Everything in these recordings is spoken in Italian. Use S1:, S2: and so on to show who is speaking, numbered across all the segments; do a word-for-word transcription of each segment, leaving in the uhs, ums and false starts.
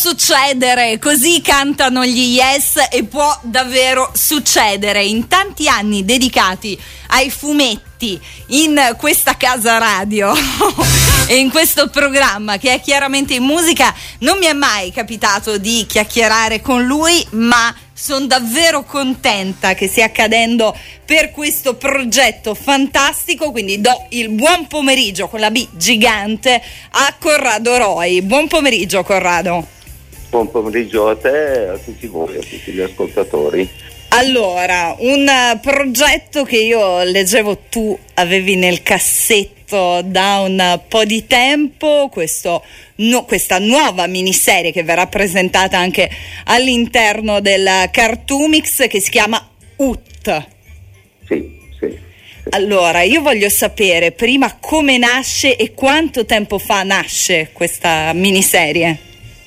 S1: succedere, così cantano gli Yes, e può davvero succedere. In tanti anni dedicati ai fumetti in questa casa radio e in questo programma che è chiaramente in musica, non mi è mai capitato di chiacchierare con lui, ma sono davvero contenta che stia accadendo per questo progetto fantastico. Quindi do il buon pomeriggio con la B gigante a Corrado Roi. Buon pomeriggio, Corrado.
S2: Buon pomeriggio a te e a tutti voi, a tutti gli ascoltatori.
S1: Allora, un progetto che io leggevo tu avevi nel cassetto da un po' di tempo, questo, no, questa nuova miniserie che verrà presentata anche all'interno del Cartoomix, che si chiama U T.
S2: Sì, sì, sì.
S1: Allora, io voglio sapere prima come nasce e quanto tempo fa nasce questa miniserie.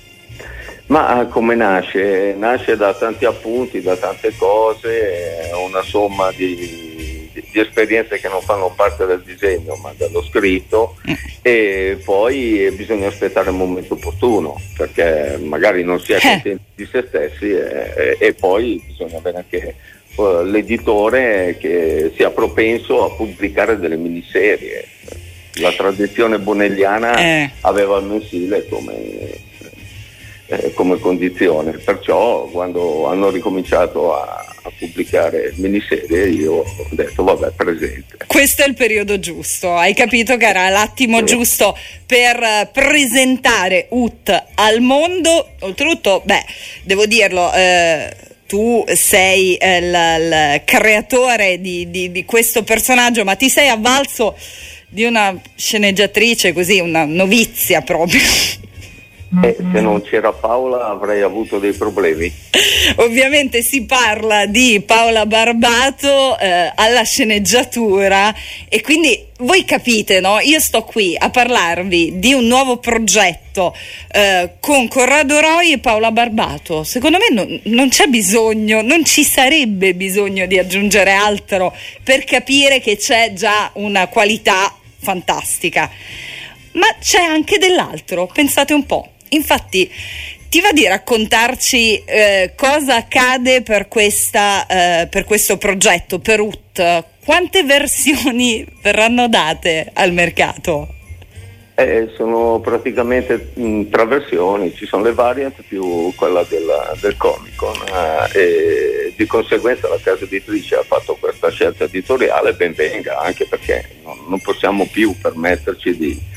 S2: Ma come nasce? Nasce da tanti appunti, da tante cose, una somma di, di, di esperienze che non fanno parte del disegno ma dello scritto, e poi bisogna aspettare il momento opportuno, perché magari non si è contenti di se stessi, e, e poi bisogna avere anche uh, l'editore che sia propenso a pubblicare delle miniserie. La tradizione bonelliana eh. aveva il mensile come... Eh, come condizione, perciò quando hanno ricominciato a, a pubblicare miniserie io ho detto vabbè, presente.
S1: Questo è il periodo giusto, hai capito che era l'attimo sì. giusto per presentare U T al mondo. Oltretutto, beh, devo dirlo, eh, tu sei eh, l, il creatore di, di, di questo personaggio, ma ti sei avvalso di una sceneggiatrice così, una novizia proprio.
S2: Eh, se non c'era Paola avrei avuto dei problemi.
S1: Ovviamente si parla di Paola Barbato eh, alla sceneggiatura, e quindi voi capite, no? Io sto qui a parlarvi di un nuovo progetto eh, con Corrado Roi e Paola Barbato. Secondo me non, non c'è bisogno, non ci sarebbe bisogno di aggiungere altro per capire che c'è già una qualità fantastica. Ma c'è anche dell'altro, pensate un po'. Infatti, ti va di raccontarci eh, cosa accade per, questa, eh, per questo progetto, per U T? Quante versioni verranno date al mercato?
S2: Eh, sono praticamente mh, tre versioni, ci sono le variant più quella della, del Comic Con, eh, e di conseguenza la casa editrice ha fatto questa scelta editoriale, ben venga, anche perché non, non possiamo più permetterci di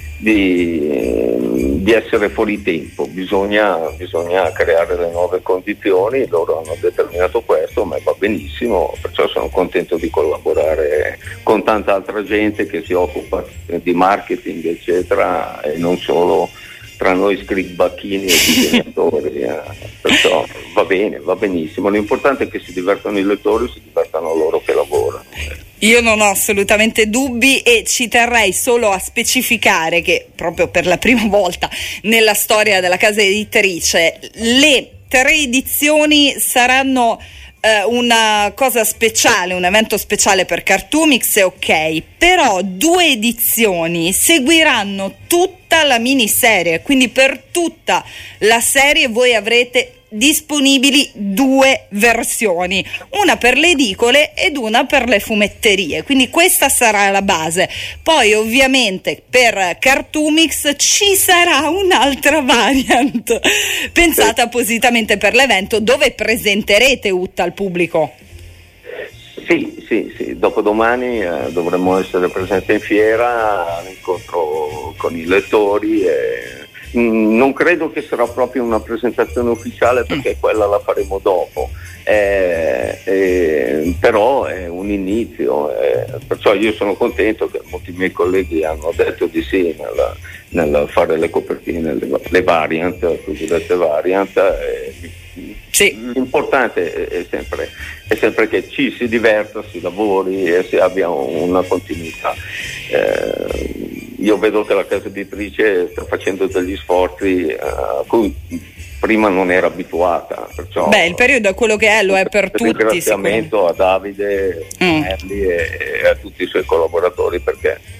S2: Di, di essere fuori tempo, bisogna, bisogna creare le nuove condizioni. Loro hanno determinato questo, ma va benissimo, perciò sono contento di collaborare con tanta altra gente che si occupa di marketing eccetera, e non solo tra noi scribacchini e disegnatori, eh. Perciò va bene, va benissimo, l'importante è che si divertano i lettori, si divertano loro che lavorano.
S1: Io non ho assolutamente dubbi, e ci terrei solo a specificare che proprio per la prima volta nella storia della casa editrice le tre edizioni saranno eh, una cosa speciale, un evento speciale per Cartoomix, è ok, però due edizioni seguiranno tutta la miniserie, quindi per tutta la serie voi avrete disponibili due versioni, una per le edicole ed una per le fumetterie, quindi questa sarà la base. Poi ovviamente per Cartoomix ci sarà un'altra variant pensata appositamente per l'evento, dove presenterete U T al pubblico.
S2: Sì, sì, sì, dopodomani eh, dovremmo essere presenti in fiera all'incontro con i lettori, e non credo che sarà proprio una presentazione ufficiale, perché quella la faremo dopo, eh, eh, però è un inizio, eh, perciò io sono contento che molti miei colleghi hanno detto di sì nel, nel fare le copertine, le, le variant, le cosiddette variant. Eh, sì. L'importante è sempre, è sempre che ci si diverta, si lavori e si abbia una continuità. Eh, io vedo che la casa editrice sta facendo degli sforzi uh, a cui prima non era abituata, perciò
S1: beh, il periodo è quello che è, lo è per tutti.
S2: Ringraziamento a Davide mm. e, e a tutti i suoi collaboratori, perché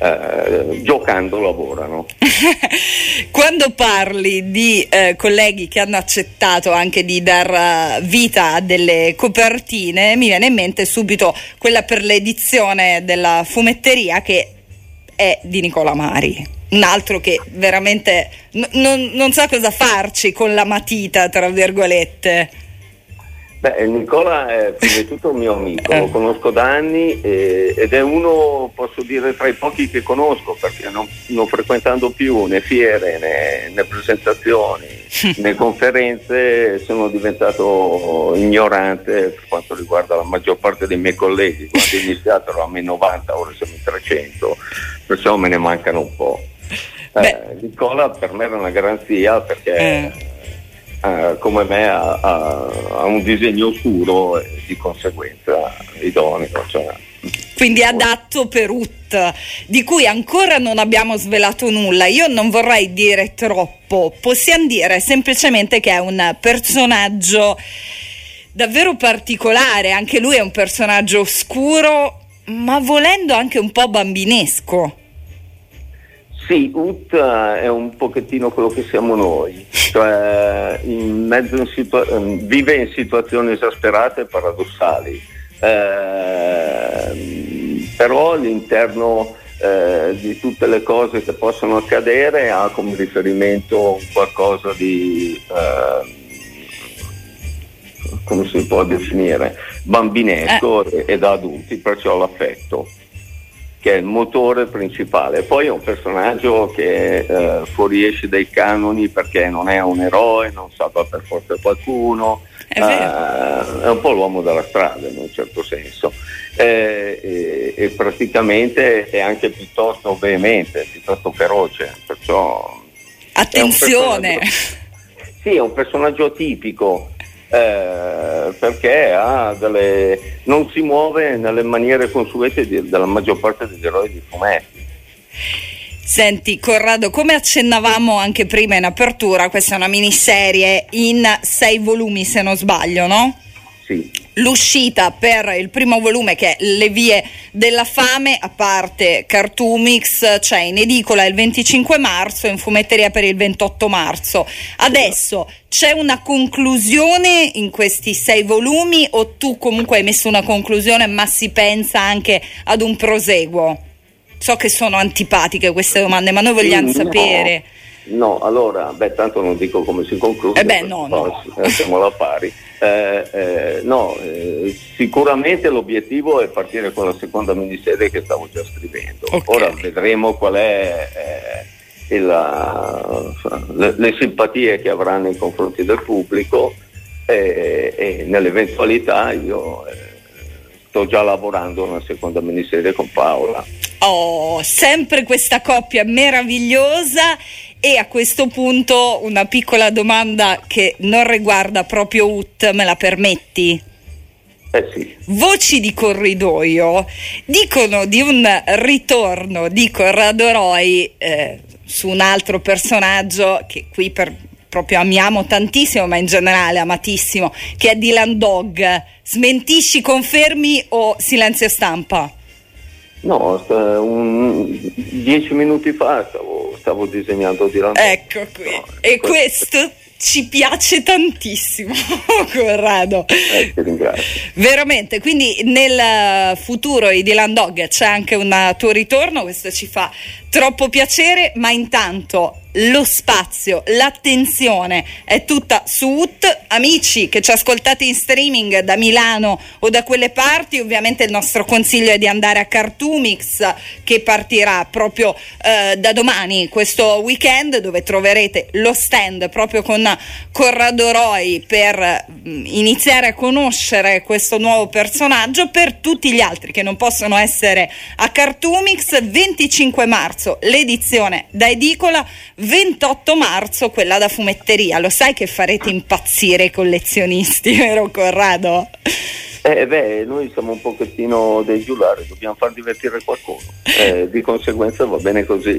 S2: eh, giocando lavorano.
S1: Quando parli di eh, colleghi che hanno accettato anche di dar vita a delle copertine, mi viene in mente subito quella per l'edizione della fumetteria, che è di Nicola Mari, un altro che veramente n- non, non sa cosa farci con la matita, tra virgolette.
S2: Beh, Nicola è prima di tutto un mio amico, lo conosco da anni eh, ed è uno, posso dire, tra i pochi che conosco, perché non, non frequentando più né fiere né, né presentazioni né conferenze, sono diventato ignorante per quanto riguarda la maggior parte dei miei colleghi. Quando ho iniziato eravamo in novanta, ora siamo in trecento, perciò me ne mancano un po'. Eh, Nicola per me era una garanzia, perché eh. Uh, come me ha, ha, ha un disegno oscuro e di conseguenza idoneo, cioè.
S1: Quindi adatto per U T, di cui ancora non abbiamo svelato nulla. Io non vorrei dire troppo, possiamo dire semplicemente che è un personaggio davvero particolare, anche lui è un personaggio oscuro, ma volendo anche un po' bambinesco.
S2: Sì, U T è un pochettino quello che siamo noi, cioè in mezzo in situa- vive in situazioni esasperate e paradossali, eh, però all'interno eh, di tutte le cose che possono accadere ha come riferimento qualcosa di, eh, come si può definire, bambinesco eh. e da adulti, perciò l'affetto, che è il motore principale. Poi è un personaggio che eh, fuoriesce dai canoni, perché non è un eroe, non salva per forza qualcuno, è, uh, è un po' l'uomo della strada in un certo senso, eh, e, e praticamente è anche piuttosto veemente, piuttosto feroce, perciò
S1: attenzione!
S2: È sì, è un personaggio atipico, Eh, perché ha delle, non si muove nelle maniere consuete di, della maggior parte degli eroi di fumetti.
S1: Senti Corrado, come accennavamo anche prima in apertura, questa è una miniserie in sei volumi, se non sbaglio, no?
S2: Sì.
S1: L'uscita per il primo volume, che è Le vie della fame, a parte Cartoomix, c'è in edicola il venticinque marzo e in fumetteria per il ventotto marzo. Adesso c'è una conclusione in questi sei volumi, o tu comunque hai messo una conclusione ma si pensa anche ad un proseguo? So che sono antipatiche queste domande, ma noi vogliamo
S2: no,
S1: sapere.
S2: No, allora, beh, tanto non dico come si conclude,
S1: eh beh, no, no.
S2: siamo alla pari. Eh, eh, no, eh, sicuramente l'obiettivo è partire con la seconda miniserie che stavo già scrivendo. Okay. Ora vedremo qual è eh, la, le, le simpatie che avrà nei confronti del pubblico, eh, e nell'eventualità io eh, sto già lavorando a una seconda miniserie con Paola.
S1: Oh, sempre questa coppia meravigliosa. E a questo punto una piccola domanda che non riguarda proprio U T, me la permetti?
S2: Eh sì.
S1: Voci di corridoio dicono di un ritorno di Corrado Roy eh, su un altro personaggio che qui per, proprio amiamo tantissimo, ma in generale amatissimo, che è Dylan Dog. Smentisci, confermi o silenzio stampa?
S2: No, un, dieci minuti fa stavo, stavo disegnando Dylan Dog.
S1: Ecco qui, no, e questo... questo ci piace tantissimo, Corrado.
S2: Eh, ti ringrazio.
S1: Veramente, quindi nel futuro di Dylan Dog c'è anche un tuo ritorno, questo ci fa troppo piacere, ma intanto lo spazio, l'attenzione è tutta su U T. Amici che ci ascoltate in streaming da Milano o da quelle parti, ovviamente il nostro consiglio è di andare a Cartoomix, che partirà proprio eh, da domani, questo weekend, dove troverete lo stand proprio con Corrado Roy per mh, iniziare a conoscere questo nuovo personaggio. Per tutti gli altri che non possono essere a Cartoomix, venticinque marzo l'edizione da edicola, ventotto marzo quella da fumetteria. Lo sai che farete impazzire i collezionisti, vero Corrado?
S2: Eh beh, noi siamo un pochettino dei giullari, dobbiamo far divertire qualcuno, eh, di conseguenza va bene così.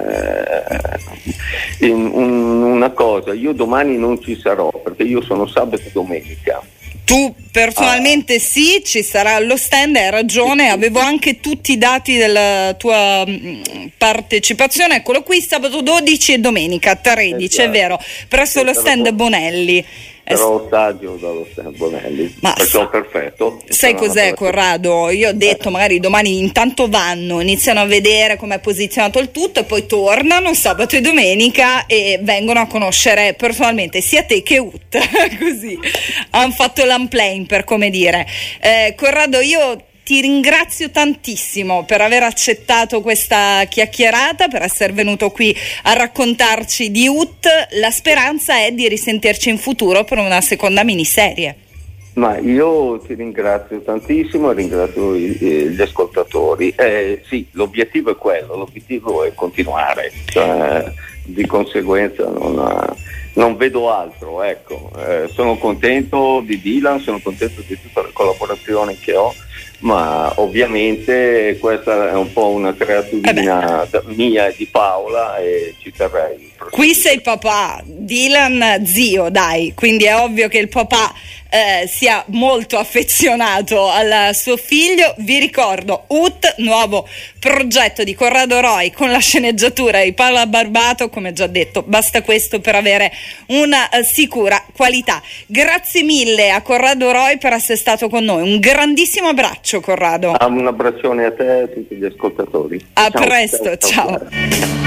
S2: Eh, in, un, una cosa, io domani non ci sarò perché io sono sabato e domenica,
S1: Tu personalmente ah. sì, ci sarà allo stand, hai ragione, avevo anche tutti i dati della tua mh, partecipazione, eccolo qui, sabato dodici e domenica tredici, esatto. È vero, presso lo stand Bonelli.
S2: Però ostaggio dallo stand Bonelli,
S1: ma
S2: perciò perfetto.
S1: Sai cos'è, Corrado? Io ho detto magari domani intanto vanno, iniziano a vedere com'è posizionato il tutto e poi tornano sabato e domenica e vengono a conoscere personalmente sia te che U T, così hanno fatto l'unplane, per come dire. eh, Corrado, io ti ringrazio tantissimo per aver accettato questa chiacchierata, per essere venuto qui a raccontarci di U T. La speranza è di risentirci in futuro per una seconda miniserie.
S2: Ma io ti ringrazio tantissimo e ringrazio gli ascoltatori. Eh, sì, l'obiettivo è quello, l'obiettivo è continuare, cioè, di conseguenza non, ha, non vedo altro, ecco. Eh, sono contento di Dylan, sono contento di tutte le collaborazioni che ho, ma ovviamente questa è un po' una creaturina eh mia e di Paola e ci terrei.
S1: Qui sei papà, Dylan zio, dai, quindi è ovvio che il papà eh, sia molto affezionato al suo figlio. Vi ricordo U T, nuovo progetto di Corrado Roy con la sceneggiatura di Paola Barbato, come già detto, basta questo per avere una uh, sicura qualità. Grazie mille a Corrado Roy per essere stato con noi, un grandissimo abbraccio, Corrado.
S2: Un abbraccione a te e a tutti gli ascoltatori.
S1: A ciao, presto, ciao. ciao.